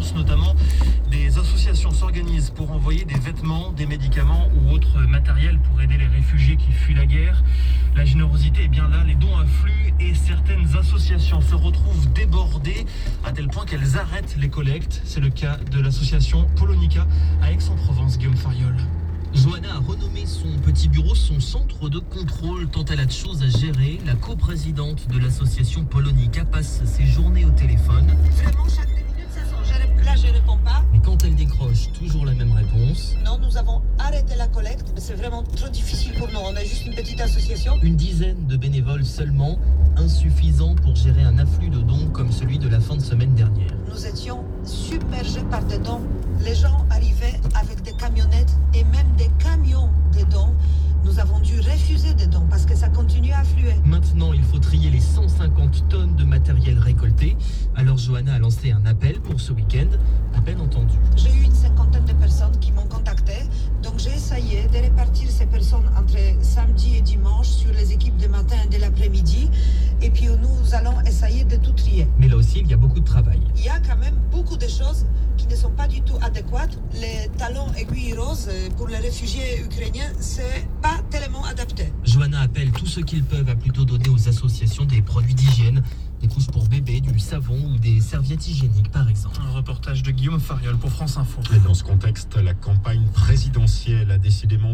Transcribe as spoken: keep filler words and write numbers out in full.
France notamment, des associations s'organisent pour envoyer des vêtements, des médicaments ou autres matériels pour aider les réfugiés qui fuient la guerre. La générosité est bien là, les dons affluent et certaines associations se retrouvent débordées à tel point qu'elles arrêtent les collectes. C'est le cas de l'association Polonica à Aix-en-Provence, Guillaume Fariol. Johanna a renommé son petit bureau son centre de contrôle tant elle a de choses à gérer. La coprésidente de l'association Polonica passe ses journées au téléphone. Vraiment, chaque deux minutes, ça sonne. Je rép- Là, je réponds pas. Mais quand elle décroche, toujours la même réponse. Non, nous avons arrêté la collecte. C'est vraiment trop difficile pour nous. On a juste une petite association. Une dizaine de bénévoles seulement, insuffisant pour gérer un afflux de dons comme celui de la fin de semaine dernière. Nous étions submergés par des dons. Les gens arrivaient avec des camionnettes et même des camions de dons. Nous avons dû refuser des dons parce que ça continue à affluer. Maintenant, il faut trier les cent cinquante tonnes de matériel récolté. Alors Johanna a lancé un appel pour ce week-end, à peine entendu. J'ai eu une cinquantaine de personnes qui m'ont contacté. Donc j'ai essayé de répartir ces personnes entre samedi et dimanche sur les équipes de matin et de l'après-midi. Et puis nous allons essayer de tout trier. Mais là aussi, il y a beaucoup de travail. Il y a quand même beaucoup de choses qui ne sont pas du tout adéquates. Les talons aiguilles roses pour les réfugiés ukrainiens, c'est pas tellement adapté. Johanna appelle tous ceux qu'ils peuvent à plutôt donner aux associations des produits d'hygiène, des couches pour bébés, du savon ou des serviettes hygiéniques par exemple. Un reportage de Guillaume Fariol pour France Info. Et dans ce contexte, la campagne présidentielle a décidément